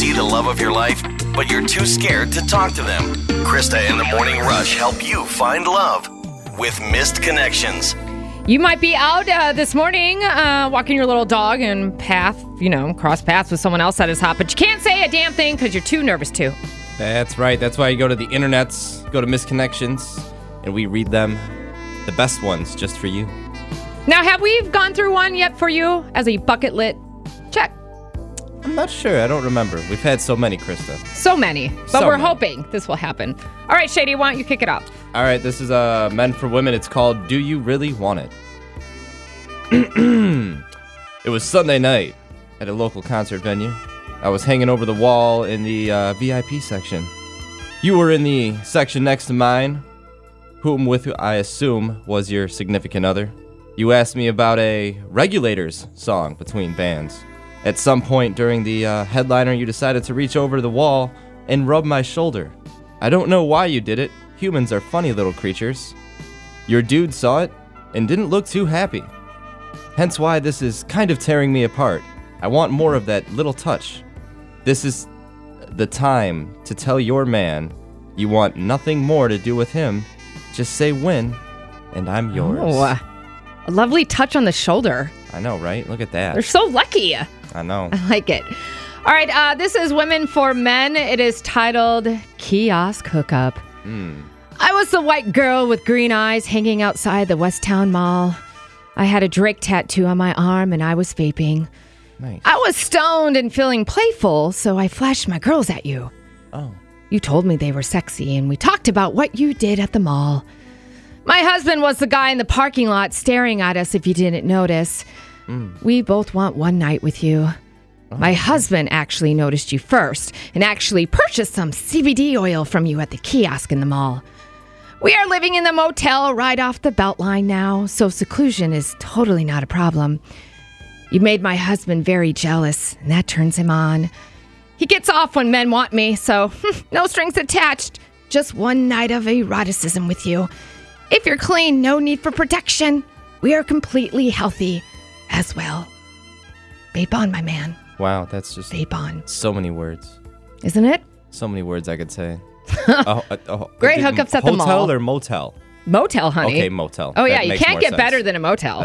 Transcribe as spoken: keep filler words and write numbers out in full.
see the love of your life, but you're too scared to talk to them. Krista and the Morning Rush help you find love with Missed Connections. You might be out uh, this morning uh, walking your little dog and path, you know, cross paths with someone else that is hot, but you can't say a damn thing because you're too nervous to. That's right. That's why you go to the internets, go to Missed Connections, and we read them, the best ones, just for you. Now, have we gone through one yet for you as a bucket lit check? I'm not sure. I don't remember. We've had so many, Krista. So many. But So we're many. hoping this will happen. All right, Shady, why don't you kick it off? All right, this is uh, Men for Women. It's called Do You Really Want It? It was Sunday night at a local concert venue. I was hanging over the wall in the uh, V I P section. You were in the section next to mine, whom with I assume was your significant other. You asked me about a Regulators song between bands. At some point during the uh, headliner, you decided to reach over the wall and rub my shoulder. I don't know why you did it. Humans are funny little creatures. Your dude saw it and didn't look too happy. Hence why this is kind of tearing me apart. I want more of that little touch. This is the time to tell your man you want nothing more to do with him. Just say when, and I'm yours. Oh, uh, a lovely touch on the shoulder. I know, right? Look at that. They're so lucky. I know. I like it. All right, uh, this is Women for Men. It is titled Kiosk Hookup. Mm. I was the white girl with green eyes hanging outside the Westtown Mall. I had a Drake tattoo on my arm and I was vaping. Nice. I was stoned and feeling playful, so I flashed my girls at you. Oh. You told me they were sexy, and we talked about what you did at the mall. My husband was the guy in the parking lot staring at us if you didn't notice. Mm. We both want one night with you. Oh. My husband actually noticed you first and actually purchased some C B D oil from you at the kiosk in the mall. We are living in the motel right off the Beltline now, so seclusion is totally not a problem. You made my husband very jealous, and that turns him on. He gets off when men want me, so no strings attached. Just one night of eroticism with you. If you're clean, no need for protection. We are completely healthy as well. Vape on, my man. Wow, that's just Vape on. so many words. Isn't it? So many words I could say. a, a, a, Great a, hookups at the mall. Hotel or motel? Motel, honey. Okay, motel. Oh, yeah, That you makes can't more get sense. better than a motel.